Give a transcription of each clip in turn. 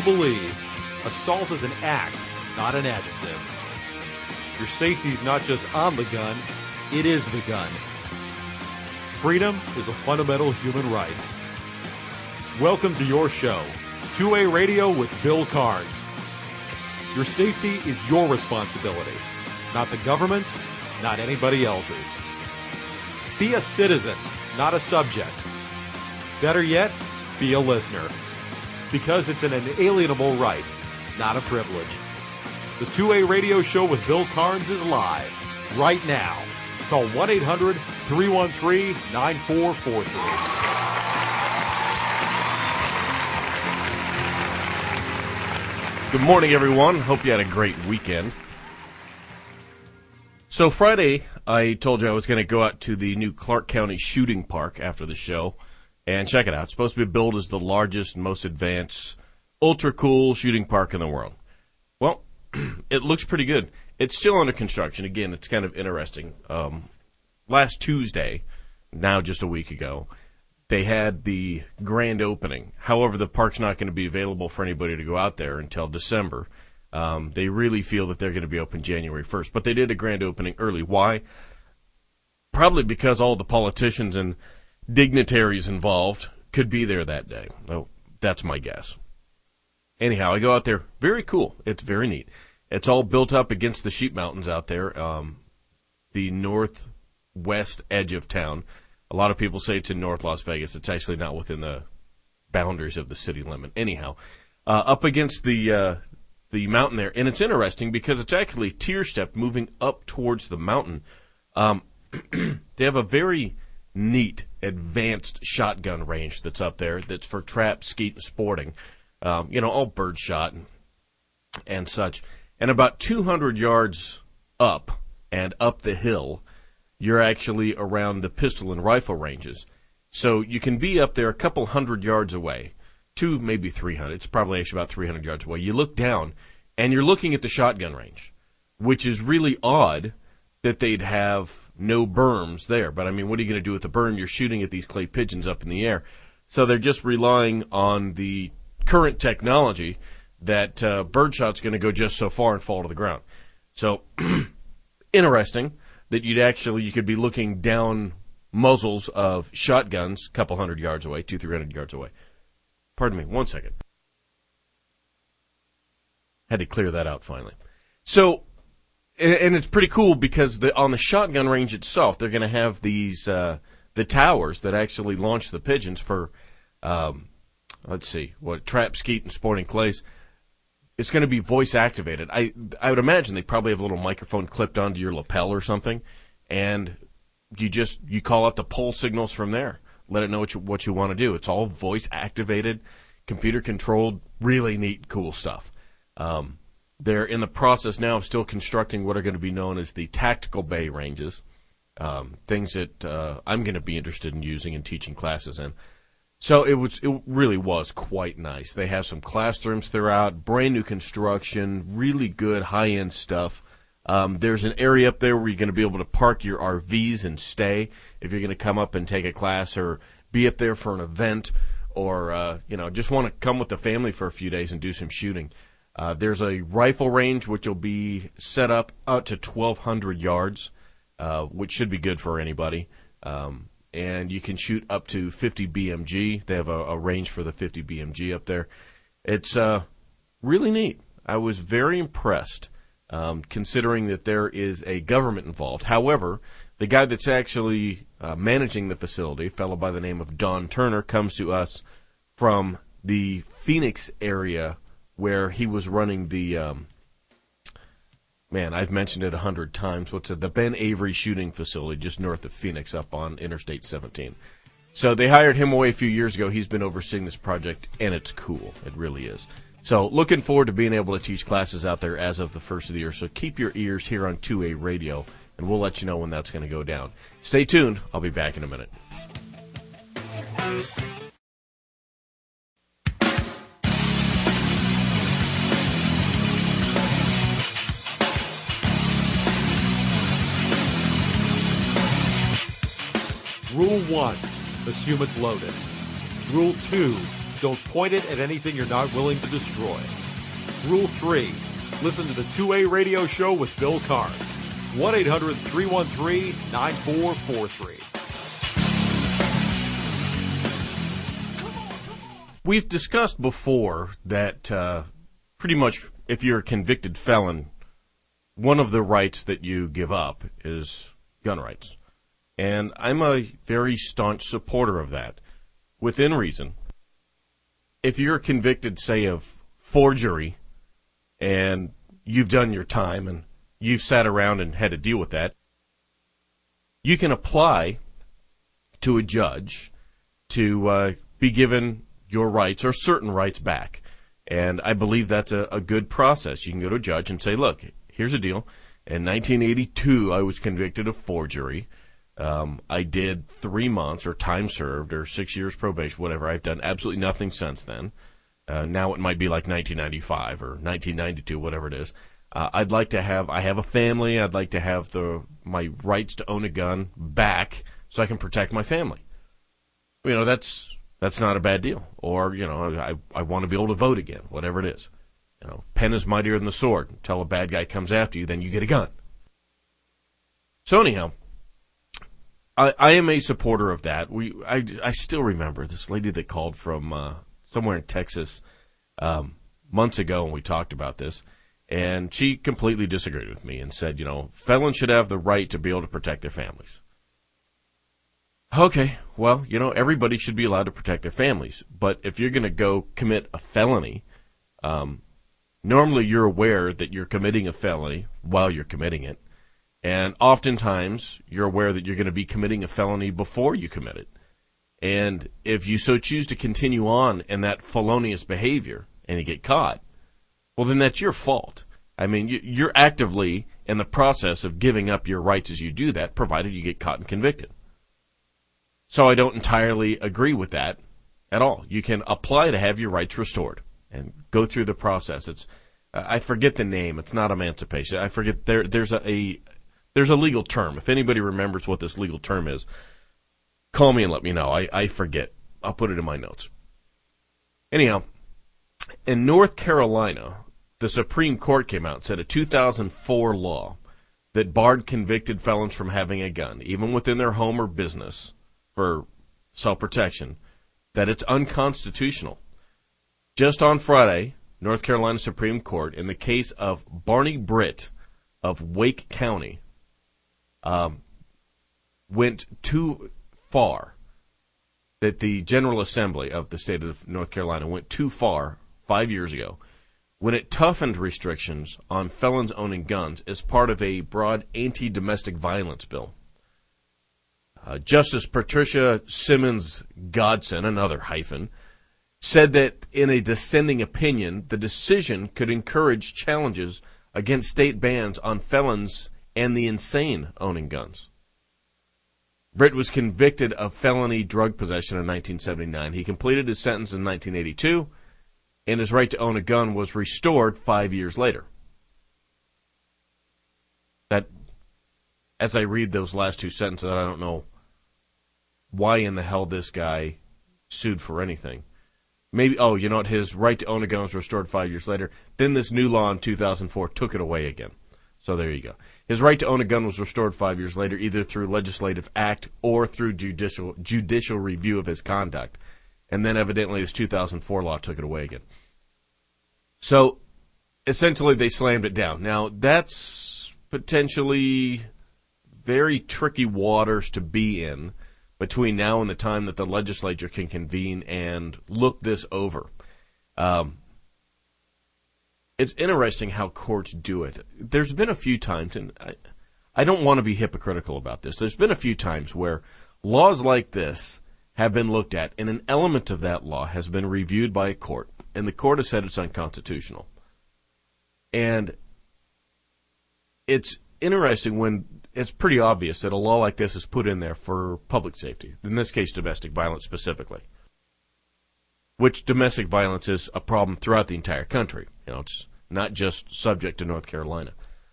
believe, assault is an act, not an adjective. Your safety is not just on the gun, it is the gun. Freedom is a fundamental human right. Welcome to your show, 2A Radio with Bill Carnes. Your safety is your responsibility, not the government's, not anybody else's. Be a citizen, not a subject. Better yet, be a listener, because it's an inalienable right, not a privilege. The 2A Radio Show with Bill Carnes is live, right now. Call 1-800-313-9443. Good morning, everyone. Hope you had a great weekend. So Friday, I told you I was going to go out to the new Clark County Shooting Park after the show and check it out. It's supposed to be built as the largest, most advanced, ultra-cool shooting park in the world. Well, it looks pretty good. It's still under construction. Again, it's kind of interesting. Last Tuesday, now just a week ago, they had the grand opening. However, the park's not going to be available for anybody to go out there until December. They really feel that they're going to be open January 1st. But they did a grand opening early. Why? Probably because all the politicians and dignitaries involved could be there that day. Oh, that's my guess. Anyhow, I go out there. Very cool. It's very neat. It's all built up against the Sheep Mountains out there, the northwest edge of town. A lot of people say it's in North Las Vegas. It's actually not within the boundaries of the city limit. Anyhow, up against the mountain there. And it's interesting because it's actually tier-stepped moving up towards the mountain. They have a very neat, advanced shotgun range that's up there that's for trap, skeet, and sporting. All bird shot and such. And about 200 yards up and up the hill, you're actually around the pistol and rifle ranges. So you can be up there a couple hundred yards away, maybe 300. It's probably actually about 300 yards away. You look down, and you're looking at the shotgun range, which is really odd that they'd have no berms there. But, I mean, what are you going to do with the berm? You're shooting at these clay pigeons up in the air. So they're just relying on the current technology that birdshot's going to go just so far and fall to the ground. So, interesting that you could be looking down muzzles of shotguns a couple hundred yards away, 200-300 yards away. Pardon me, 1 second. Had to clear that out finally. So, and it's pretty cool because on the shotgun range itself, they're going to have these the towers that actually launch the pigeons for, trap, skeet, and sporting clays. It's going to be voice activated. I would imagine they probably have a little microphone clipped onto your lapel or something, and you call out the pulse signals from there. Let it know what you want to do. It's all voice activated, computer controlled, really neat, cool stuff. They're in the process now of still constructing what are going to be known as the tactical bay ranges, things that I'm going to be interested in using and teaching classes in. So it really was quite nice. They have some classrooms throughout, brand new construction, really good high-end stuff. There's an area up there where you're going to be able to park your RVs and stay if you're going to come up and take a class or be up there for an event or, just want to come with the family for a few days and do some shooting. There's a rifle range which will be set up out to 1,200 yards, which should be good for anybody. And you can shoot up to 50 BMG. They have a range for the 50 BMG up there. It's really neat. I was very impressed, considering that there is a government involved. However, the guy that's actually managing the facility, a fellow by the name of Don Turner, comes to us from the Phoenix area where he was running the, I've mentioned it 100 times. The Ben Avery shooting facility just north of Phoenix up on Interstate 17. So they hired him away a few years ago. He's been overseeing this project, and it's cool. It really is. So looking forward to being able to teach classes out there as of the first of the year. So keep your ears here on 2A Radio, and we'll let you know when that's going to go down. Stay tuned. I'll be back in a minute. Rule 1, assume it's loaded. Rule 2, don't point it at anything you're not willing to destroy. Rule 3. Listen to the 2A radio show with Bill Carnes. 1-800-313-9443. We've discussed before that pretty much if you're a convicted felon, one of the rights that you give up is gun rights. And I'm a very staunch supporter of that, within reason. If you're convicted, say, of forgery, and you've done your time, and you've sat around and had to deal with that, you can apply to a judge to be given your rights or certain rights back. And I believe that's a good process. You can go to a judge and say, look, here's the deal. In 1982, I was convicted of forgery. I did 3 months or time served or 6 years probation, whatever. I've done absolutely nothing since then. Now it might be like 1995 or 1992, whatever it is. I have a family. I'd like to have my rights to own a gun back so I can protect my family. You know, that's not a bad deal. Or, you know, I want to be able to vote again, whatever it is. You know, pen is mightier than the sword. Until a bad guy comes after you, then you get a gun. So anyhow, I am a supporter of that. I still remember this lady that called from somewhere in Texas months ago, and we talked about this, and she completely disagreed with me and said, you know, felons should have the right to be able to protect their families. Okay, well, you know, everybody should be allowed to protect their families, but if you're going to go commit a felony, normally you're aware that you're committing a felony while you're committing it, and oftentimes you're aware that you're going to be committing a felony before you commit it. And if you so choose to continue on in that felonious behavior and you get caught, well, then that's your fault. I mean, you're actively in the process of giving up your rights as you do that, provided you get caught and convicted. So I don't entirely agree with that at all. You can apply to have your rights restored and go through the process. It's I forget the name. It's not emancipation. I forget there's a legal term. If anybody remembers what this legal term is, call me and let me know. I forget. I'll put it in my notes. Anyhow, in North Carolina, the Supreme Court came out and said a 2004 law that barred convicted felons from having a gun, even within their home or business, for self-protection, that it's unconstitutional. Just on Friday, North Carolina Supreme Court, in the case of Barney Britt of Wake County, went too far, that the General Assembly of the state of North Carolina went too far 5 years ago when it toughened restrictions on felons owning guns as part of a broad anti-domestic violence bill. Justice Patricia Simmons Godson, another hyphen, said that in a dissenting opinion, the decision could encourage challenges against state bans on felons and the insane owning guns. Britt was convicted of felony drug possession in 1979. He completed his sentence in 1982, and his right to own a gun was restored 5 years later. That, as I read those last two sentences, I don't know why in the hell this guy sued for anything. Maybe, you know what, his right to own a gun was restored 5 years later. Then this new law in 2004 took it away again. So there you go. His right to own a gun was restored 5 years later, either through legislative act or through judicial review of his conduct. And then evidently his 2004 law took it away again. So essentially they slammed it down. Now that's potentially very tricky waters to be in between now and the time that the legislature can convene and look this over. It's interesting how courts do it. There's been a few times, and I don't want to be hypocritical about this, there's been a few times where laws like this have been looked at, and an element of that law has been reviewed by a court, and the court has said it's unconstitutional. And it's interesting when it's pretty obvious that a law like this is put in there for public safety, in this case domestic violence specifically, which domestic violence is a problem throughout the entire country. You know, it's not just subject to North Carolina.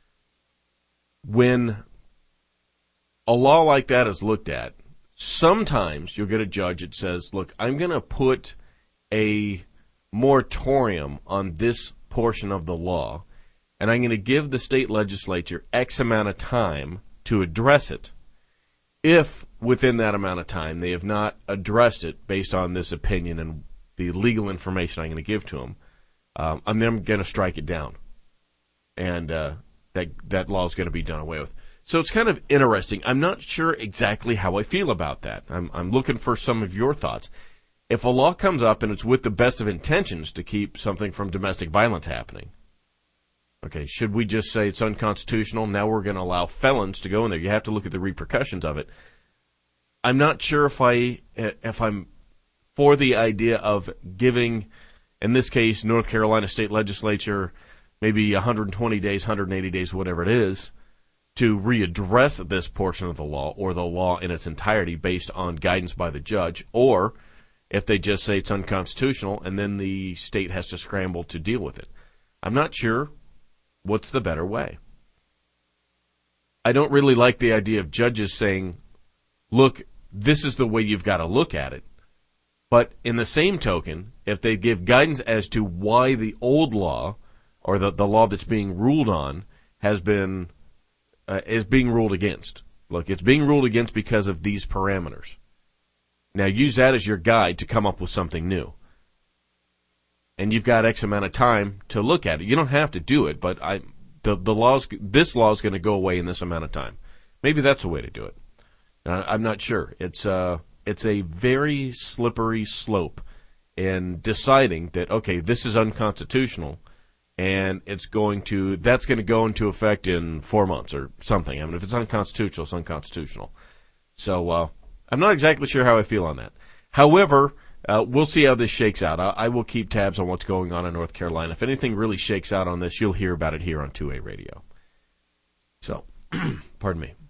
When a law like that is looked at, sometimes you'll get a judge that says, look, I'm going to put a moratorium on this portion of the law, and I'm going to give the state legislature X amount of time to address it. If within that amount of time they have not addressed it based on this opinion and the legal information I'm going to give to them, I'm then going to strike it down, and that law is going to be done away with. So it's kind of interesting. I'm not sure exactly how I feel about that. I'm looking for some of your thoughts. If a law comes up and it's with the best of intentions to keep something from domestic violence happening, okay, should we just say it's unconstitutional? Now we're going to allow felons to go in there. You have to look at the repercussions of it. I'm not sure if I'm for the idea of giving, in this case, North Carolina State Legislature maybe 120 days, 180 days, whatever it is, to readdress this portion of the law or the law in its entirety based on guidance by the judge, or if they just say it's unconstitutional and then the state has to scramble to deal with it. I'm not sure what's the better way. I don't really like the idea of judges saying, look, this is the way you've got to look at it. But in the same token, if they give guidance as to why the old law or the law that's being ruled on is being ruled against. Look, it's being ruled against because of these parameters. Now use that as your guide to come up with something new. And you've got X amount of time to look at it. You don't have to do it, but this law is going to go away in this amount of time. Maybe that's the way to do it. I'm not sure. It's a very slippery slope in deciding that, okay, this is unconstitutional, and that's going to go into effect in 4 months or something. I mean, if it's unconstitutional, it's unconstitutional. So I'm not exactly sure how I feel on that. However, we'll see how this shakes out. I will keep tabs on what's going on in North Carolina. If anything really shakes out on this, you'll hear about it here on 2A Radio. So, pardon me.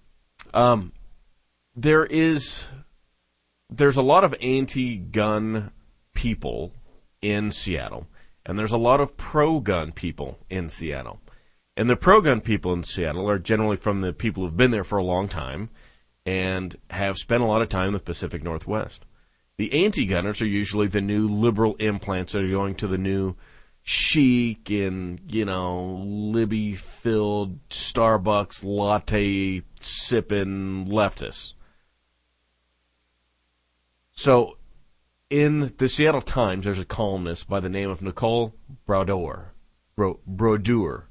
There's a lot of anti-gun people in Seattle, and there's a lot of pro-gun people in Seattle. And the pro-gun people in Seattle are generally from the people who've been there for a long time and have spent a lot of time in the Pacific Northwest. The anti-gunners are usually the new liberal implants that are going to the new chic and, Libby-filled Starbucks latte-sipping leftists. So, in the Seattle Times, there's a columnist by the name of Nicole Brodeur, B-R-O-D-E-U-R,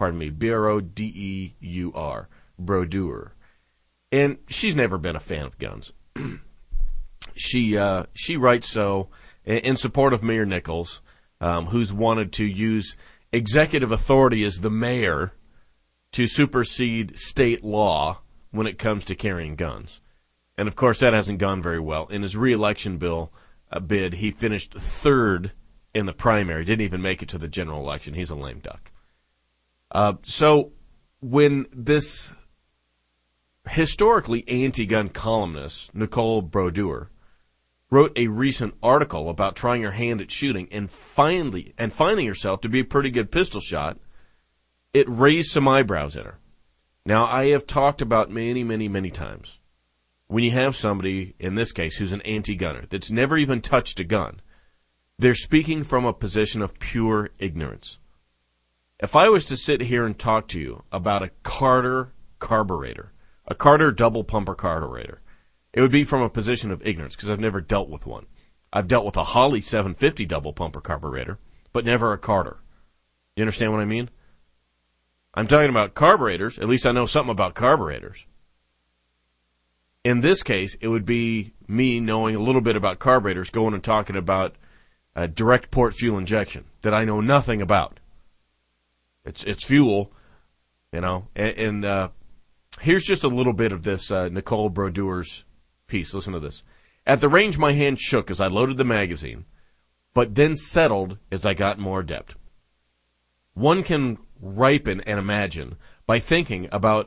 Brodeur. And she's never been a fan of guns. She writes so in support of Mayor Nichols, who's wanted to use executive authority as the mayor to supersede state law when it comes to carrying guns. And, of course, that hasn't gone very well. In his re-election bid, he finished third in the primary, didn't even make it to the general election. He's a lame duck. So when this historically anti-gun columnist, Nicole Brodeur, wrote a recent article about trying her hand at shooting and finding herself to be a pretty good pistol shot, it raised some eyebrows in her. Now, I have talked about many, many, many times, when you have somebody, in this case, who's an anti-gunner, that's never even touched a gun, they're speaking from a position of pure ignorance. If I was to sit here and talk to you about a Carter carburetor, a Carter double pumper carburetor, it would be from a position of ignorance because I've never dealt with one. I've dealt with a Holley 750 double pumper carburetor, but never a Carter. You understand what I mean? I'm talking about carburetors. At least I know something about carburetors. In this case, it would be me knowing a little bit about carburetors going and talking about direct port fuel injection that I know nothing about. It's fuel, and here's just a little bit of this Nicole Brodeur's piece. Listen to this. At the range, my hand shook as I loaded the magazine, but then settled as I got more adept. One can ripen and imagine by thinking about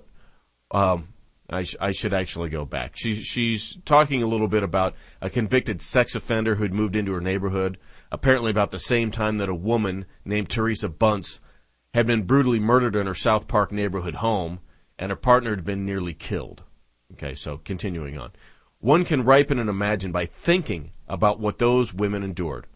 I should actually go back. She's talking a little bit about a convicted sex offender who'd moved into her neighborhood, apparently about the same time that a woman named Teresa Bunce had been brutally murdered in her South Park neighborhood home, and her partner had been nearly killed. Okay, so continuing on. One can ripen and imagine by thinking about what those women endured.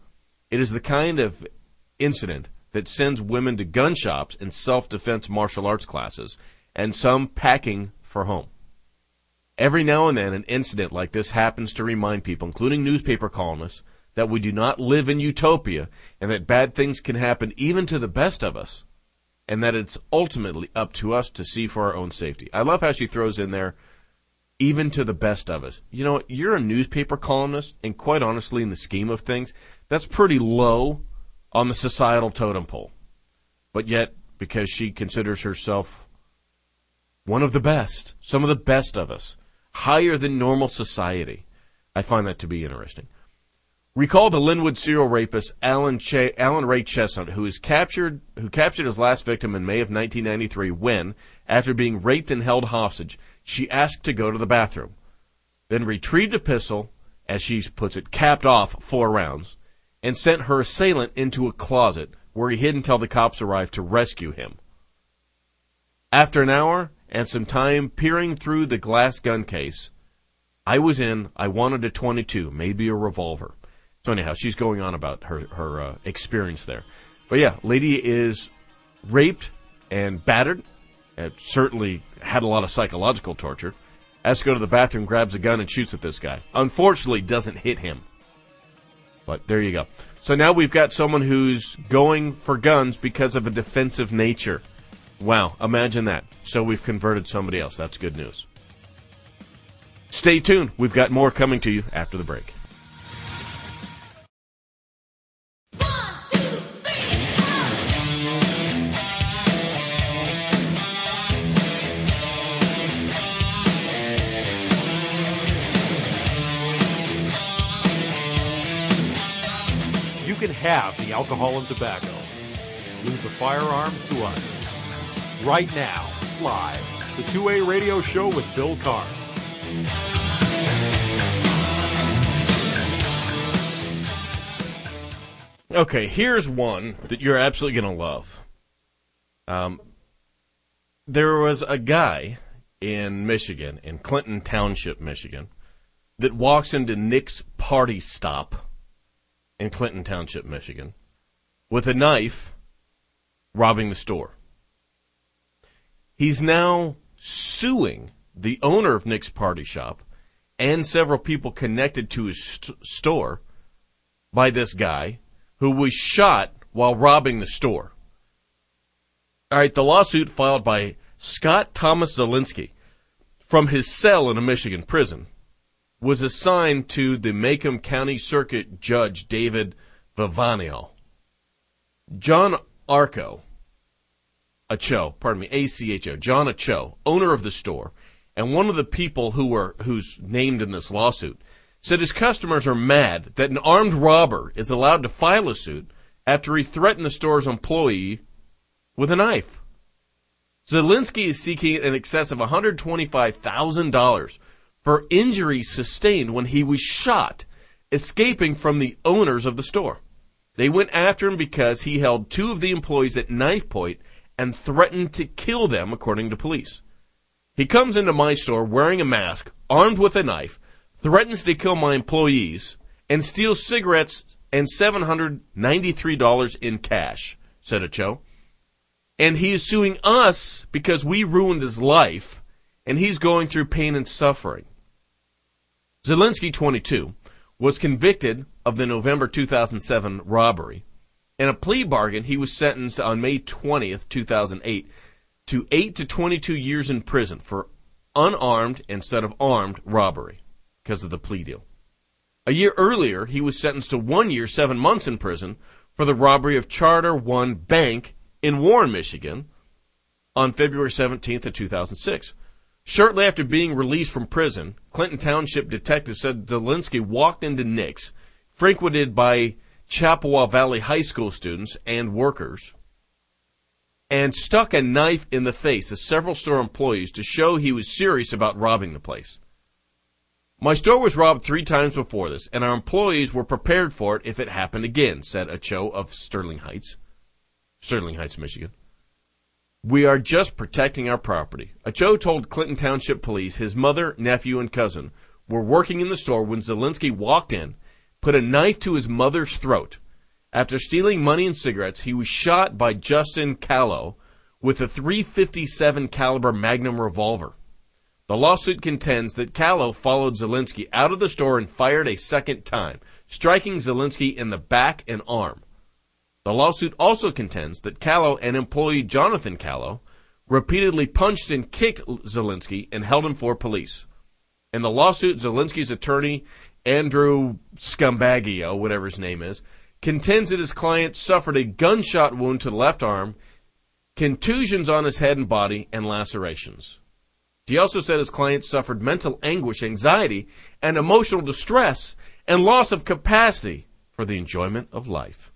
It is the kind of incident that sends women to gun shops and self-defense martial arts classes, and some packing for home. Every now and then, an incident like this happens to remind people, including newspaper columnists, that we do not live in utopia and that bad things can happen even to the best of us, and that it's ultimately up to us to see for our own safety. I love how she throws in there, even to the best of us. You know, you're a newspaper columnist, and quite honestly, in the scheme of things, that's pretty low on the societal totem pole. But yet, because she considers herself one of the best, some of the best of us, higher than normal society, I find that to be interesting. Recall the Linwood serial rapist Alan Ray Chestnut, who captured his last victim in May of 1993 when, after being raped and held hostage, she asked to go to the bathroom, then retrieved a pistol, as she puts it, capped off 4 rounds, and sent her assailant into a closet where he hid until the cops arrived to rescue him. After an hour and some time peering through the glass gun case, I wanted a .22, maybe a revolver. So anyhow, she's going on about her experience there. But yeah, lady is raped and battered, and certainly had a lot of psychological torture, has to go to the bathroom, grabs a gun, and shoots at this guy. Unfortunately, doesn't hit him. But there you go. So now we've got someone who's going for guns because of a defensive nature. Wow, imagine that. So we've converted somebody else. That's good news. Stay tuned. We've got more coming to you after the break. You can have the alcohol and tobacco. Leave the firearms to us. Right now, live, the 2A radio show with Bill Carnes. Okay, here's one that you're absolutely going to love. There was a guy in Michigan, in Clinton Township, Michigan, that walks into Nick's Party Stop in Clinton Township, Michigan, with a knife, robbing the store. He's now suing the owner of Nick's Party Shop and several people connected to his store by this guy who was shot while robbing the store. All right, the lawsuit filed by Scott Thomas Zielinski from his cell in a Michigan prison was assigned to the Macomb County Circuit Judge David Vivanio. John Acho, John Acho, owner of the store, and one of the people who's named in this lawsuit, said his customers are mad that an armed robber is allowed to file a suit after he threatened the store's employee with a knife. Zielinski is seeking in excess of $125,000 for injuries sustained when he was shot, escaping from the owners of the store. They went after him because he held 2 of the employees at knife point and threatened to kill them, according to police. He comes into my store wearing a mask, armed with a knife, threatens to kill my employees, and steals cigarettes and $793 in cash, said Acho. And he is suing us because we ruined his life, and he's going through pain and suffering. Zielinski, 22, was convicted of the November 2007 robbery. In a plea bargain, he was sentenced on May 20th, 2008, to 8 to 22 years in prison for unarmed instead of armed robbery because of the plea deal. A year earlier, he was sentenced to 1 year, 7 months in prison for the robbery of Charter One Bank in Warren, Michigan, on February 17th of 2006. Shortly after being released from prison, Clinton Township detectives said Zielinski walked into Nick's, frequented by Chippewa Valley High School students and workers, and stuck a knife in the face of several store employees to show he was serious about robbing the place. My store was robbed 3 times before this, and our employees were prepared for it if it happened again, said Acho of Sterling Heights, Michigan. We are just protecting our property. Acho told Clinton Township Police his mother, nephew, and cousin were working in the store when Zielinski walked in, put a knife to his mother's throat, After stealing money and cigarettes, he was shot by Justin Callow with a .357 caliber Magnum revolver. The lawsuit contends that Callow followed Zelensky out of the store and fired a second time, striking Zelensky in the back and arm. The lawsuit also contends that Callow and employee Jonathan Callow repeatedly punched and kicked Zelensky and held him for police. In the lawsuit, Zelensky's attorney, Andrew Scumbagio, whatever his name is, contends that his client suffered a gunshot wound to the left arm, contusions on his head and body, and lacerations. He also said his client suffered mental anguish, anxiety, and emotional distress, and loss of capacity for the enjoyment of life.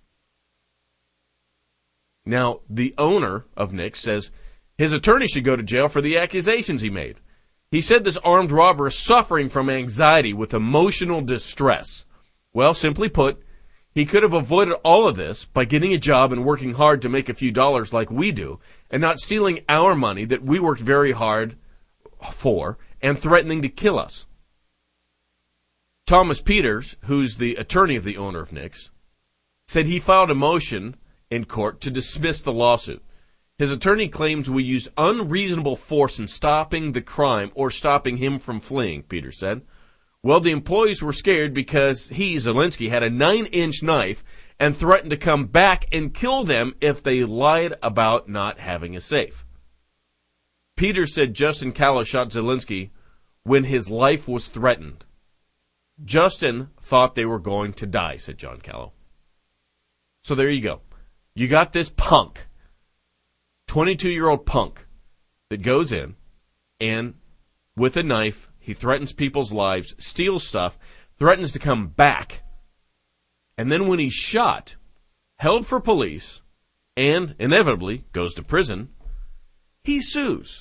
Now, the owner of Nick's says his attorney should go to jail for the accusations he made. He said this armed robber is suffering from anxiety with emotional distress. Well, simply put, he could have avoided all of this by getting a job and working hard to make a few dollars like we do, and not stealing our money that we worked very hard for and threatening to kill us. Thomas Peters, who's the attorney of the owner of Nick's, said he filed a motion in court to dismiss the lawsuit. His attorney claims we used unreasonable force in stopping the crime or stopping him from fleeing, Peters said. Well, the employees were scared because he, Zelensky, had a 9-inch knife and threatened to come back and kill them if they lied about not having a safe. Peters said Justin Callow shot Zelensky when his life was threatened. Justin thought they were going to die, said John Callow. So there you go. You got this punk, 22-year-old punk, that goes in and with a knife, he threatens people's lives, steals stuff, threatens to come back, and then when he's shot, held for police, and inevitably goes to prison, he sues.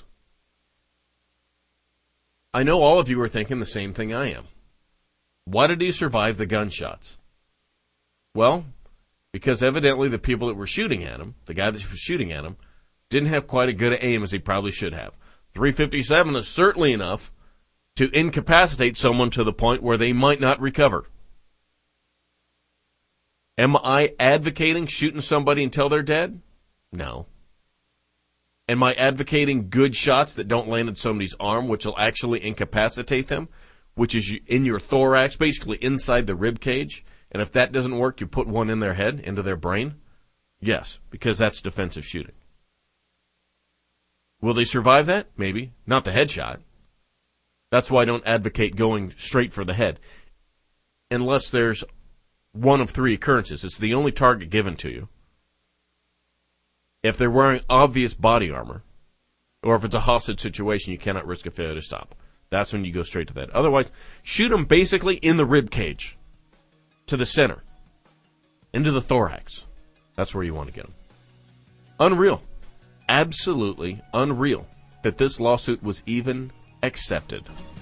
I know all of you are thinking the same thing I am. Why did he survive the gunshots? Well, because evidently the people that were shooting at him, the guy that was shooting at him, didn't have quite a good aim as he probably should have. .357 is certainly enough to incapacitate someone to the point where they might not recover. Am I advocating shooting somebody until they're dead? No. Am I advocating good shots that don't land in somebody's arm, which will actually incapacitate them, which is in your thorax, basically inside the rib cage? And if that doesn't work, you put one in their head, into their brain? Yes, because that's defensive shooting. Will they survive that? Maybe. Not the headshot. That's why I don't advocate going straight for the head. Unless there's one of three occurrences. It's the only target given to you. If they're wearing obvious body armor, or if it's a hostage situation, you cannot risk a failure to stop. That's when you go straight to that. Otherwise, shoot them basically in the rib cage, to the center, into the thorax. That's where you want to get them. Unreal. Absolutely unreal that this lawsuit was even accepted.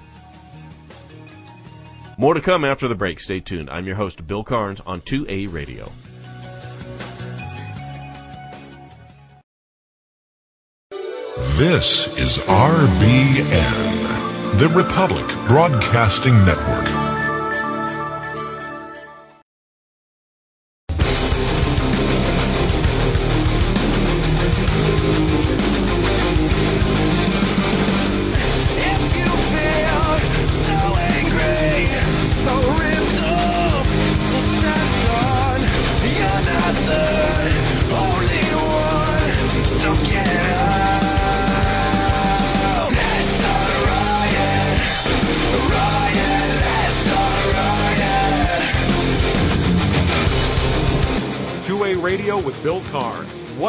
More to come after the break. Stay tuned. I'm your host, Bill Carnes, on 2A Radio. This is RBN, the Republic Broadcasting Network. Radio with Bill Carnes,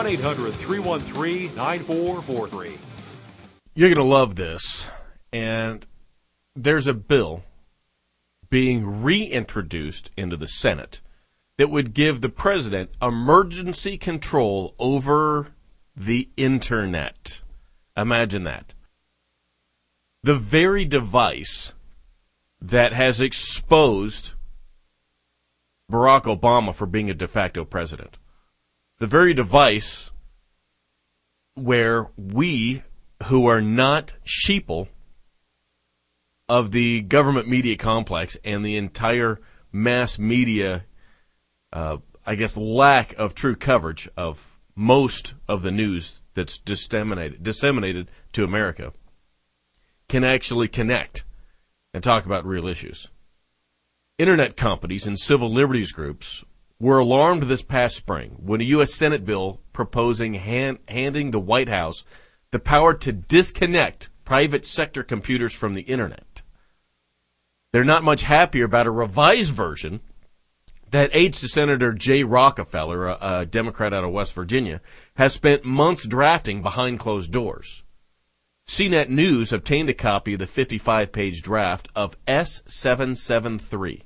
1-800-313-9443. You're going to love this, and there's a bill being reintroduced into the Senate that would give the president emergency control over the internet. Imagine that. The very device that has exposed Barack Obama for being a de facto president. The very device where we, who are not sheeple of the government media complex and the entire mass media lack of true coverage of most of the news that's disseminated to America, can actually connect and talk about real issues. Internet companies and civil liberties groups were alarmed this past spring when a U.S. Senate bill proposing handing the White House the power to disconnect private sector computers from the Internet. They're not much happier about a revised version that aides to Senator Jay Rockefeller, a Democrat out of West Virginia, has spent months drafting behind closed doors. CNET News obtained a copy of the 55-page draft of S773,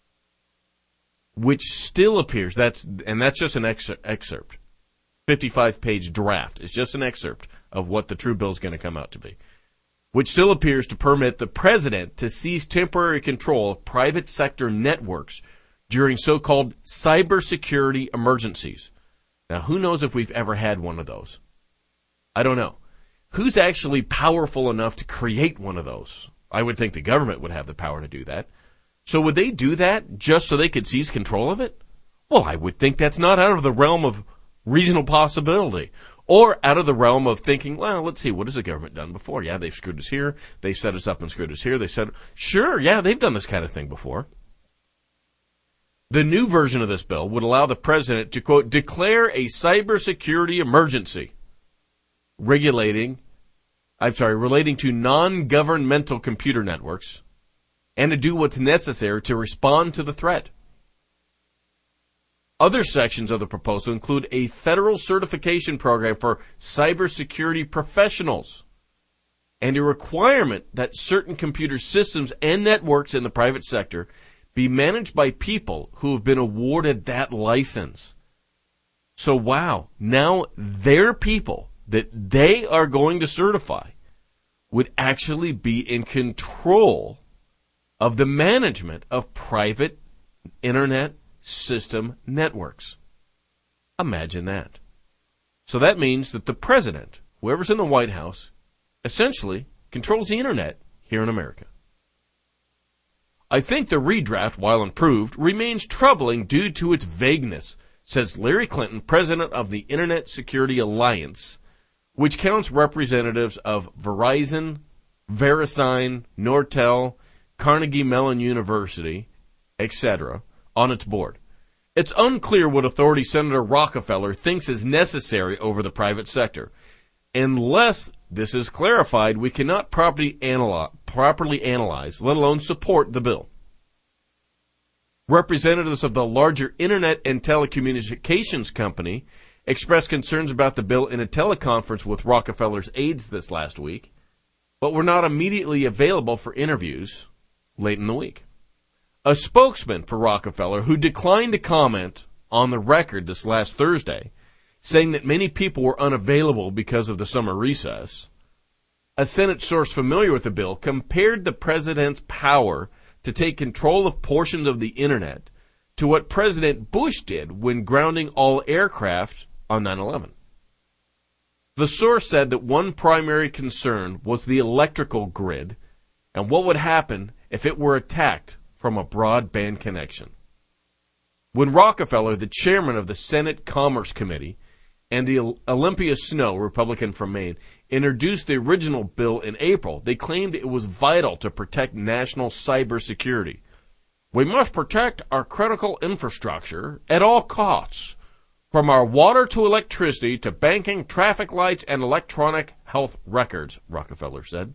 which still appears, that's just an excerpt. 55-page draft is just an excerpt of what the true bill is going to come out to be, which still appears to permit the president to seize temporary control of private sector networks during so-called cybersecurity emergencies. Now, who knows if we've ever had one of those? I don't know. Who's actually powerful enough to create one of those? I would think the government would have the power to do that. So would they do that just so they could seize control of it? Well, I would think that's not out of the realm of reasonable possibility, or out of the realm of thinking, well, let's see, what has the government done before? Yeah, they've screwed us here. They've set us up and screwed us here. They said, sure, yeah, they've done this kind of thing before. The new version of this bill would allow the president to, quote, declare a cybersecurity emergency relating to non-governmental computer networks and to do what's necessary to respond to the threat. Other sections of the proposal include a federal certification program for cybersecurity professionals and a requirement that certain computer systems and networks in the private sector be managed by people who have been awarded that license. So, wow, now their people that they are going to certify would actually be in control of the management of private internet system networks. Imagine that. So that means that the president, whoever's in the White House, essentially controls the internet here in America. I think the redraft, while improved, remains troubling due to its vagueness, says Larry Clinton, president of the Internet Security Alliance, which counts representatives of Verizon, VeriSign, Nortel, Carnegie Mellon University, etc., on its board. It's unclear what authority Senator Rockefeller thinks is necessary over the private sector. Unless this is clarified, we cannot properly analyze, let alone support the bill. Representatives of the larger Internet and Telecommunications Company expressed concerns about the bill in a teleconference with Rockefeller's aides this last week, but were not immediately available for interviews late in the week. A spokesman for Rockefeller, who declined to comment on the record this last Thursday, saying that many people were unavailable because of the summer recess, a Senate source familiar with the bill compared the president's power to take control of portions of the Internet to what President Bush did when grounding all aircraft on 9/11. The source said that one primary concern was the electrical grid and what would happen if it were attacked from a broadband connection. When Rockefeller, the chairman of the Senate Commerce Committee, and the Olympia Snowe, Republican from Maine, introduced the original bill in April, they claimed it was vital to protect national cybersecurity. We must protect our critical infrastructure at all costs, from our water to electricity to banking, traffic lights, and electronic health records, Rockefeller said.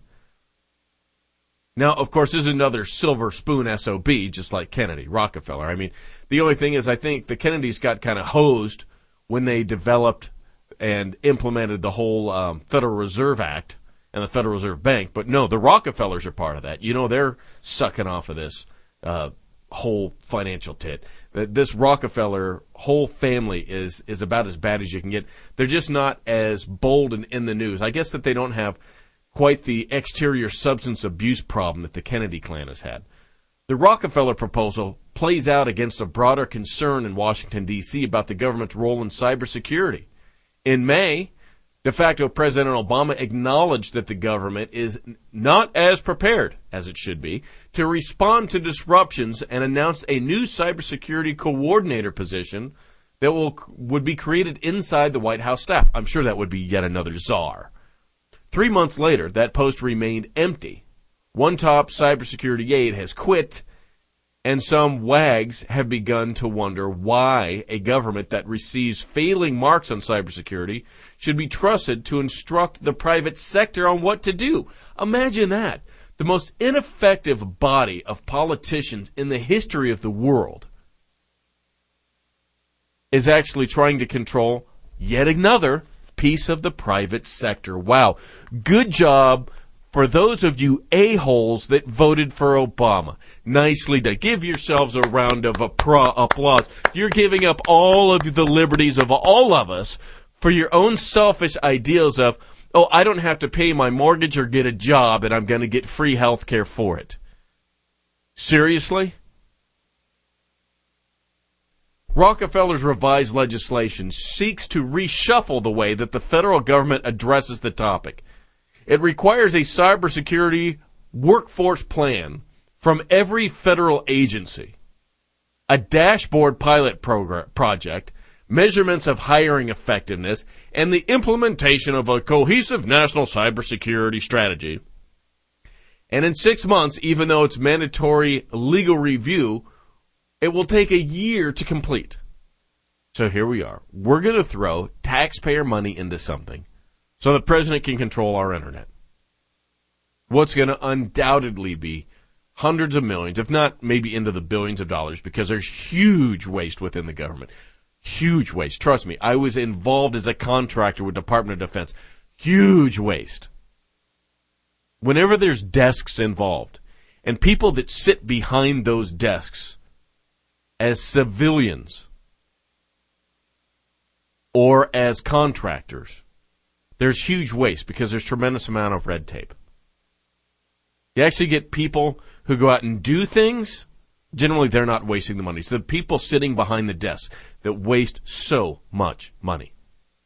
Now, of course, this is another silver spoon SOB, just like Kennedy, Rockefeller. I mean, the only thing is I think the Kennedys got kind of hosed when they developed and implemented the whole Federal Reserve Act and the Federal Reserve Bank. But no, the Rockefellers are part of that. You know, they're sucking off of this whole financial tit. This Rockefeller whole family is about as bad as you can get. They're just not as bold and in the news. I guess that they don't have quite the exterior substance abuse problem that the Kennedy clan has had. The Rockefeller proposal plays out against a broader concern in Washington, D.C. about the government's role in cybersecurity. In May, De facto President Obama acknowledged that the government is not as prepared as it should be to respond to disruptions and announced a new cybersecurity coordinator position that would be created inside the White House staff. I'm sure that would be yet another czar. 3 months later, that post remained empty. One top cybersecurity aide has quit, and some wags have begun to wonder why a government that receives failing marks on cybersecurity should be trusted to instruct the private sector on what to do. Imagine that. The most ineffective body of politicians in the history of the world is actually trying to control yet another piece of the private sector. Wow. Good job for those of you a-holes that voted for Obama. Nicely done. Give yourselves a round of applause. You're giving up all of the liberties of all of us for your own selfish ideals of, oh, I don't have to pay my mortgage or get a job and I'm going to get free health care for it. Seriously? Rockefeller's revised legislation seeks to reshuffle the way that the federal government addresses the topic. It requires a cybersecurity workforce plan from every federal agency, a dashboard pilot project, measurements of hiring effectiveness, and the implementation of a cohesive national cybersecurity strategy. And in 6 months, even though it's mandatory legal review, it will take a year to complete. So here we are. We're going to throw taxpayer money into something so the president can control our internet. What's going to undoubtedly be hundreds of millions, if not maybe into the billions of dollars, because there's huge waste within the government. Huge waste. Trust me, I was involved as a contractor with Department of Defense. Huge waste. Whenever there's desks involved, and people that sit behind those desks as civilians or as contractors, there's huge waste because there's tremendous amount of red tape. You actually get people who go out and do things. Generally, they're not wasting the money. So the people sitting behind the desks that waste so much money.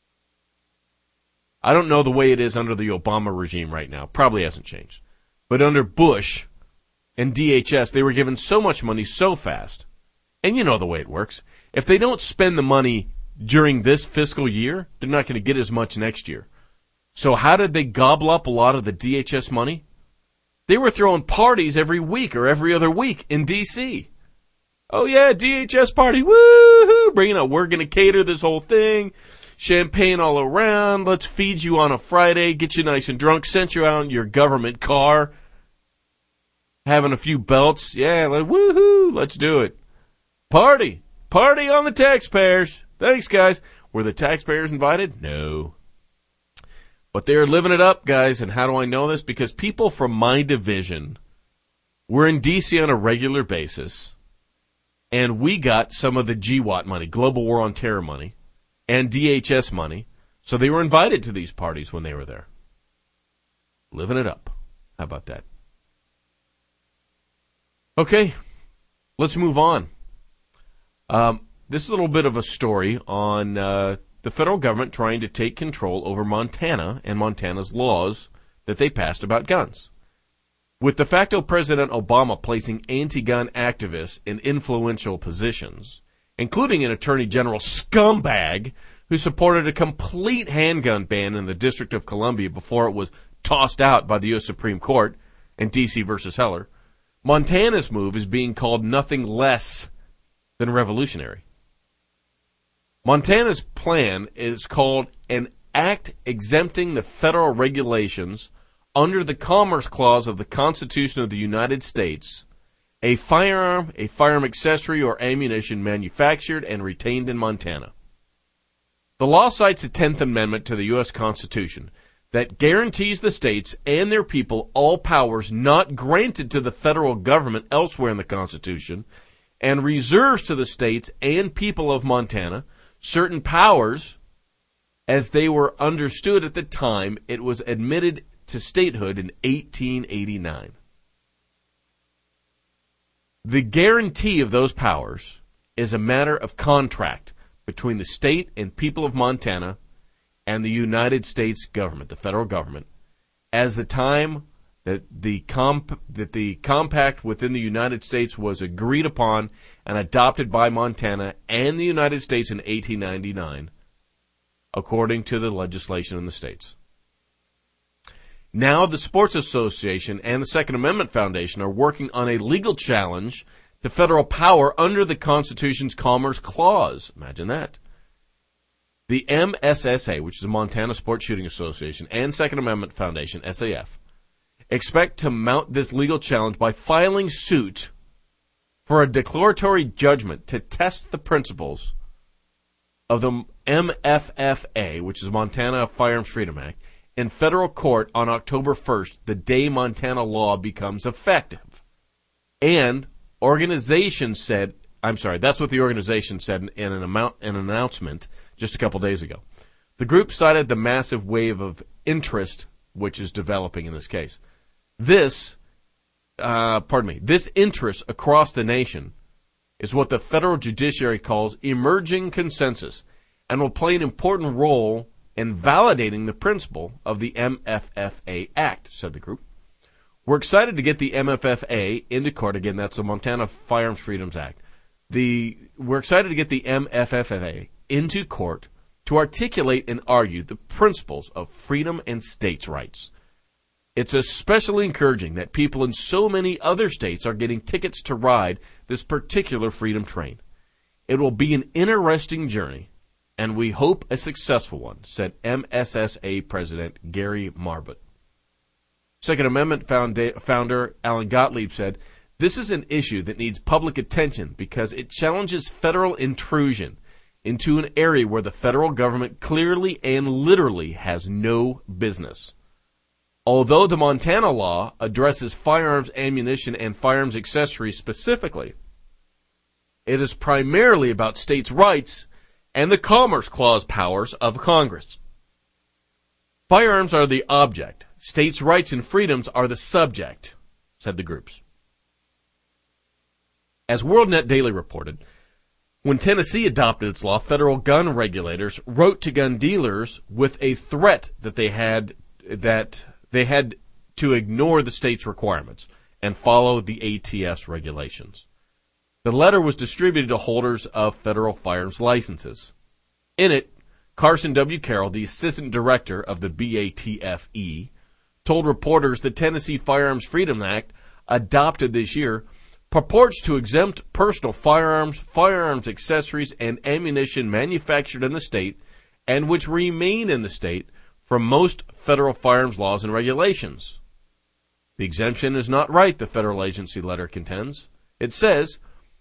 I don't know the way it is under the Obama regime right now. Probably hasn't changed. But under Bush and DHS, they were given so much money so fast. And you know the way it works. If they don't spend the money during this fiscal year, they're not going to get as much next year. So how did they gobble up a lot of the DHS money? They were throwing parties every week or every other week in D.C. Oh, yeah, DHS party, woo-hoo, bringing up, we're going to cater this whole thing, champagne all around, let's feed you on a Friday, get you nice and drunk, send you out in your government car, having a few belts, yeah, like, woo-hoo, let's do it. Party on the taxpayers. Thanks, guys. Were the taxpayers invited? No. But they're living it up, guys. And how do I know this? Because people from my division were in D.C. on a regular basis, and we got some of the GWAT money, Global War on Terror money, and DHS money. So they were invited to these parties when they were there. Living it up. How about that? Okay, let's move on. This is a little bit of a story on the federal government trying to take control over Montana and Montana's laws that they passed about guns. With de facto President Obama placing anti-gun activists in influential positions, including an attorney general scumbag who supported a complete handgun ban in the District of Columbia before it was tossed out by the U.S. Supreme Court in D.C. versus Heller, Montana's move is being called nothing less than revolutionary. Montana's plan is called an act exempting the federal regulations under the Commerce Clause of the Constitution of the United States, a firearm accessory, or ammunition manufactured and retained in Montana. The law cites the 10th Amendment to the U.S. Constitution that guarantees the states and their people all powers not granted to the federal government elsewhere in the Constitution, and reserves to the states and people of Montana certain powers as they were understood at the time it was admitted to statehood in 1889. The guarantee of those powers is a matter of contract between the state and people of Montana, and the United States government, the federal government, as the time that the compact within the United States was agreed upon and adopted by Montana and the United States in 1899, according to the legislation in the states. Now the Sports Association and the Second Amendment Foundation are working on a legal challenge to federal power under the Constitution's Commerce Clause. Imagine that. The MSSA, which is the Montana Sports Shooting Association, and Second Amendment Foundation, SAF, expect to mount this legal challenge by filing suit for a declaratory judgment to test the principles of the MFFA, which is Montana Firearms Freedom Act, in federal court on October 1st, the day Montana law becomes effective. And organization said, that's what the organization said in an announcement just a couple days ago. The group cited the massive wave of interest which is developing in this case. This interest across the nation is what the federal judiciary calls emerging consensus and will play an important role in validating the principle of the MFFA Act, said the group. We're excited to get the MFFA into court. Again, that's the Montana Firearms Freedoms Act. We're excited to get the MFFA into court to articulate and argue the principles of freedom and states' rights. It's especially encouraging that people in so many other states are getting tickets to ride this particular freedom train. It will be an interesting journey, and we hope a successful one, said MSSA President Gary Marbut. Second Amendment founder Alan Gottlieb said, "This is an issue that needs public attention because it challenges federal intrusion into an area where the federal government clearly and literally has no business. Although the Montana law addresses firearms ammunition and firearms accessories specifically, it is primarily about states' rights and the Commerce Clause powers of Congress. Firearms are the object. States' rights and freedoms are the subject," said the groups. As WorldNet Daily reported, when Tennessee adopted its law, federal gun regulators wrote to gun dealers with a threat that they had to ignore the state's requirements and follow the ATF's regulations. The letter was distributed to holders of federal firearms licenses. In it, Carson W. Carroll, the assistant director of the BATFE, told reporters the Tennessee Firearms Freedom Act, adopted this year, purports to exempt personal firearms, firearms accessories, and ammunition manufactured in the state and which remain in the state from most federal firearms laws and regulations. The exemption is not right, the federal agency letter contends. It says,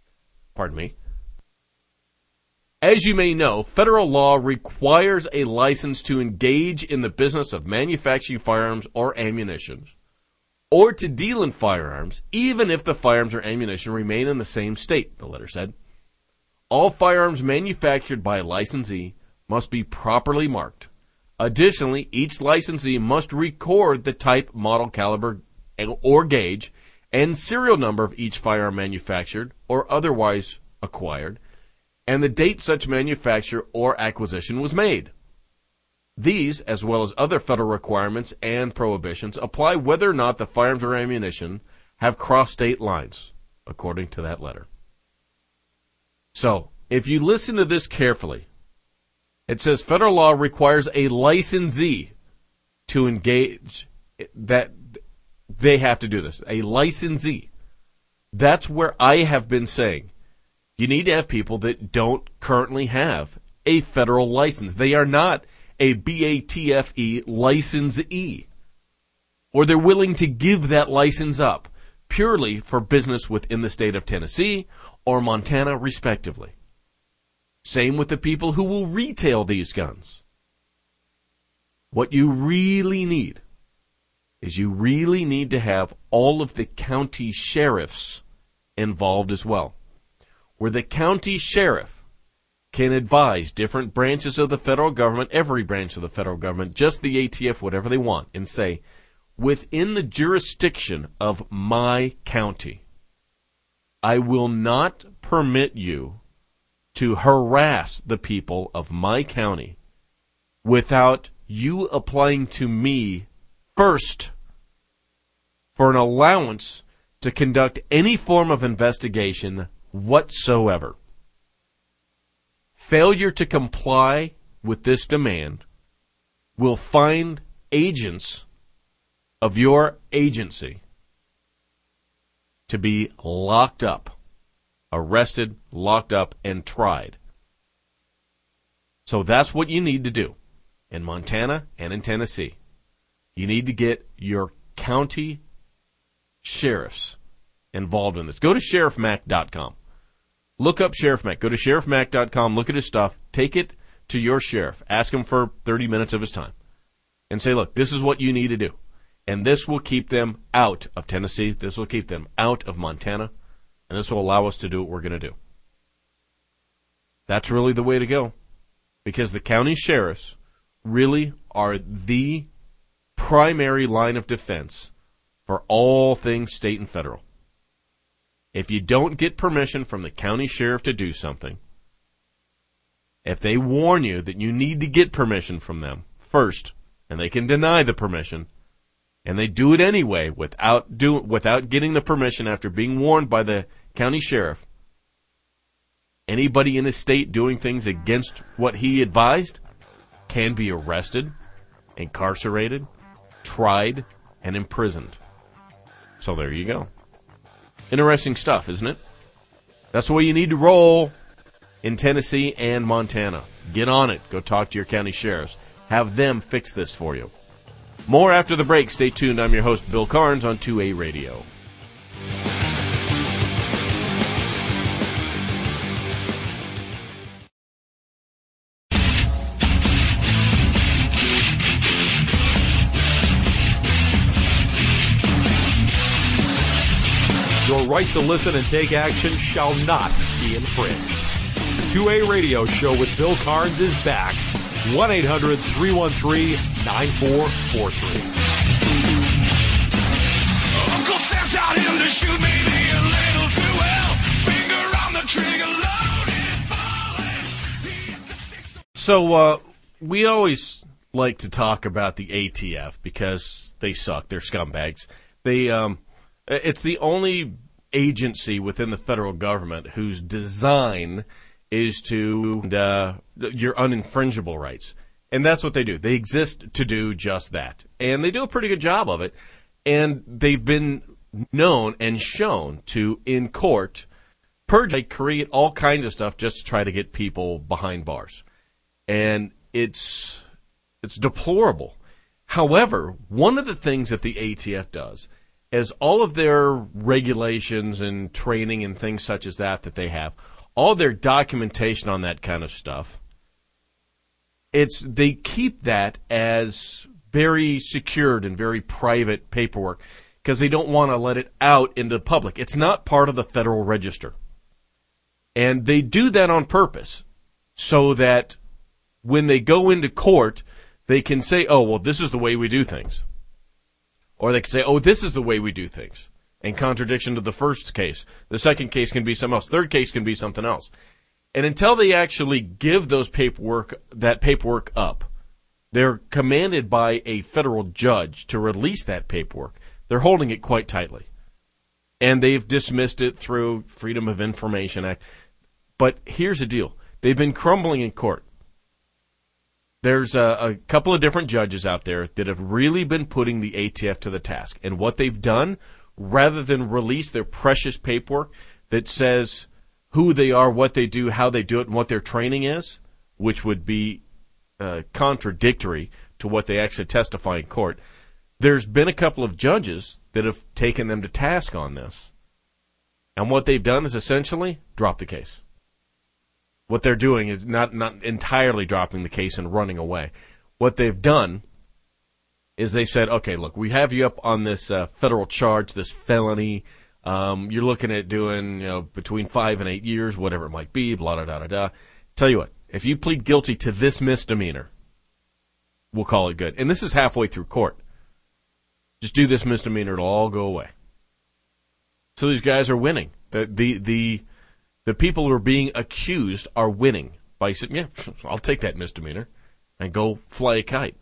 as you may know, federal law requires a license to engage in the business of manufacturing firearms or ammunition, or to deal in firearms, even if the firearms or ammunition remain in the same state, the letter said. All firearms manufactured by a licensee must be properly marked. Additionally, each licensee must record the type, model, caliber, or gauge, and serial number of each firearm manufactured or otherwise acquired, and the date such manufacture or acquisition was made. These, as well as other federal requirements and prohibitions, apply whether or not the firearms or ammunition have crossed state lines, according to that letter. So, if you listen to this carefully, it says federal law requires a licensee to engage, that they have to do this. A licensee. That's where I have been saying you need to have people that don't currently have a federal license. They are not a BATFE licensee, or they're willing to give that license up purely for business within the state of Tennessee or Montana, respectively. Same with the people who will retail these guns. What you really need is you really need to have all of the county sheriffs involved as well, where the county sheriff can advise different branches of the federal government, every branch of the federal government, just the ATF, whatever they want, and say, within the jurisdiction of my county, I will not permit you to harass the people of my county without you applying to me first for an allowance to conduct any form of investigation whatsoever. Failure to comply with this demand will find agents of your agency to be locked up, arrested, locked up, and tried. So that's what you need to do in Montana and in Tennessee. You need to get your county sheriffs involved in this. Go to sheriffmac.com. Look up Sheriff Mac. Go to sheriffmac.com, look at his stuff, take it to your sheriff. Ask him for 30 minutes of his time. And say, look, this is what you need to do. And this will keep them out of Tennessee. This will keep them out of Montana. And this will allow us to do what we're going to do. That's really the way to go. Because the county sheriffs really are the primary line of defense for all things state and federal. If you don't get permission from the county sheriff to do something, if they warn you that you need to get permission from them first, and they can deny the permission, and they do it anyway without getting the permission after being warned by the county sheriff, anybody in a state doing things against what he advised can be arrested, incarcerated, tried, and imprisoned. So there you go. Interesting stuff, isn't it? That's the way you need to roll in Tennessee and Montana. Get on it. Go talk to your county sheriffs. Have them fix this for you. More after the break. Stay tuned. I'm your host, Bill Carnes, on 2A Radio. Your right to listen and take action shall not be infringed. The 2A Radio Show with Bill Carnes is back. 1-800-313-9443. Uncle Sam taught him to shoot maybe a little too well. Finger on the trigger, loaded, falling. So, we always like to talk about the ATF because they suck. They're scumbags. It's the only agency within the federal government whose design is to your uninfringible rights. And that's what they do. They exist to do just that. And they do a pretty good job of it. And they've been known and shown to, in court, create all kinds of stuff just to try to get people behind bars. And it's deplorable. However, one of the things that the ATF does is all of their regulations and training and things such as that they have, all their documentation on that kind of stuff, they keep that as very secured and very private paperwork because they don't want to let it out into the public. It's not part of the Federal Register. And they do that on purpose so that when they go into court, they can say, oh, well, this is the way we do things. Or they can say, oh, this is the way we do things, in contradiction to the first case. The second case can be something else. Third case can be something else. And until they actually give that paperwork up, they're commanded by a federal judge to release that paperwork. They're holding it quite tightly. And they've dismissed it through Freedom of Information Act. But here's the deal. They've been crumbling in court. There's a couple of different judges out there that have really been putting the ATF to the task. And what they've done, rather than release their precious paperwork that says who they are, what they do, how they do it, and what their training is, which would be contradictory to what they actually testify in court, there's been a couple of judges that have taken them to task on this. And what they've done is essentially drop the case. What they're doing is not entirely dropping the case and running away. What they've done is they said, okay, look, we have you up on this federal charge, this felony. You're looking at doing between 5 and 8 years, whatever it might be, blah, blah, blah, blah, blah. Tell you what, if you plead guilty to this misdemeanor, we'll call it good. And this is halfway through court. Just do this misdemeanor, it'll all go away. So these guys are winning. The people who are being accused are winning by saying, yeah, I'll take that misdemeanor. and go fly a kite.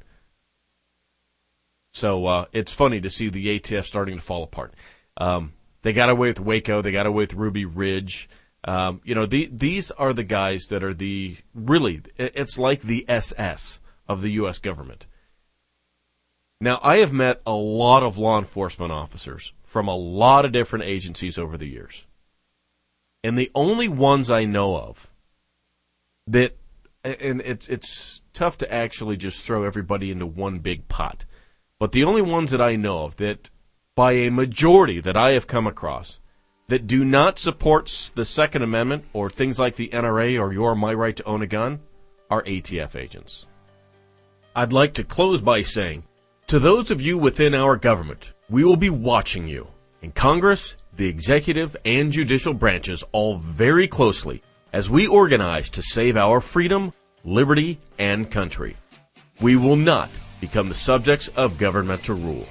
So it's funny to see the ATF starting to fall apart. They got away with Waco. They got away with Ruby Ridge. These are the guys that are it's like the SS of the U.S. government. Now, I have met a lot of law enforcement officers from a lot of different agencies over the years. And the only ones I know of that, and it's tough to actually just throw everybody into one big pot, but the only ones that I know of that, by a majority that I have come across, that do not support the Second Amendment or things like the NRA or your my right to own a gun are ATF agents. I'd like to close by saying, to those of you within our government, we will be watching you in Congress, the executive, and judicial branches all very closely as we organize to save our freedom, liberty, and country. We will not become the subjects of governmental rule.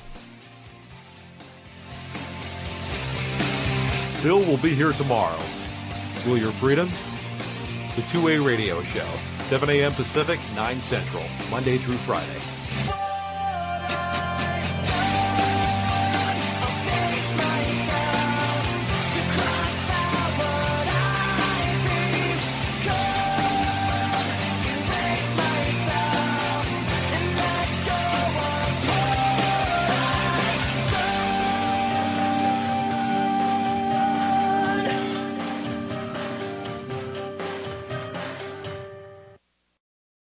Bill will be here tomorrow. Will your freedoms? The 2A Radio Show, 7 a.m. Pacific, 9 Central, Monday through Friday.